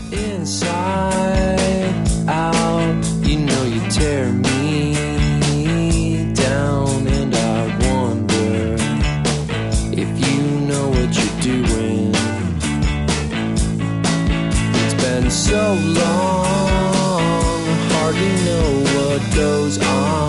inside out. You know you tear me down, and I wonder if you know what you're doing. It's been so long, hardly know what goes on.